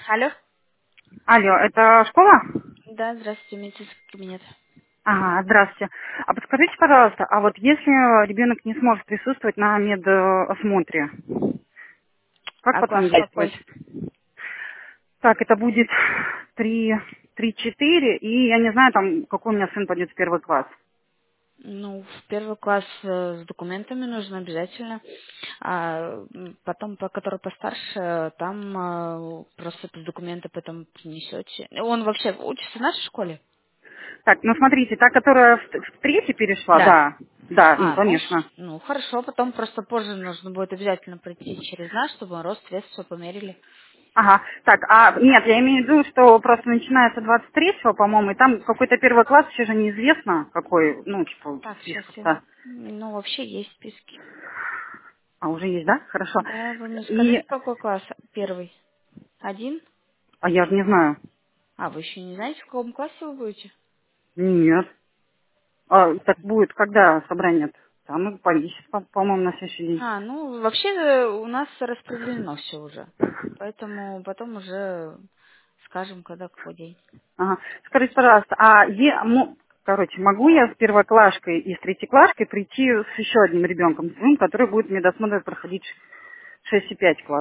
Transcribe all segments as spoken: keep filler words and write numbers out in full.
Алло. Алло, это школа? Да, здравствуйте, медицинский кабинет. Ага, здравствуйте. А подскажите, пожалуйста, а вот если ребенок не сможет присутствовать на медосмотре, как А класс потом действовать? какой? Так, это будет три, три, четыре, и я не знаю, там, какой у меня сын пойдет в первый класс. Ну, в первый класс э, с документами нужно обязательно. А м, потом, по который постарше, э, там э, просто документы потом принесете. Он вообще учится в нашей школе? Так, ну смотрите, та, которая в, в третий перешла, Да. да, да, ну, А, ну, конечно. с- ну, хорошо, потом просто позже нужно будет обязательно пройти через нас, чтобы он рост, вес, все померили. Ага, так, а нет, я имею в виду, что просто начинается двадцать третьего, по-моему, и там какой-то первый класс еще же неизвестно, какой, ну, типа, Так, сейчас я... список-то. Ну, вообще есть списки. А, уже есть, да? Хорошо. Да, вы мне И, скажите, какой класс? Первый? Один? а я же не знаю. А, вы еще не знаете, в каком классе вы будете? Нет. А, так будет, когда собрание? Там и повесит, по- по-моему, на следующий день. А, ну, вообще э, у нас распределено все уже. Поэтому потом уже скажем, когда какой день. Ага. Скажите, пожалуйста, а е- мо- короче, могу я с первоклашкой и с третьеклашкой прийти с еще одним ребенком своим, который будет медосмотр проходить шесть и пять класс?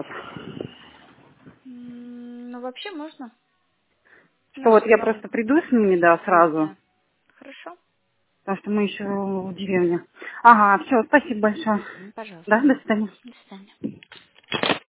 М, Ну, вообще можно. Что Ну, вот если я вам... просто приду с ними, да, сразу, Да. Хорошо. потому что мы еще в деревне. Ага, все, спасибо большое. М, Да, Пожалуйста. до свидания. До свидания.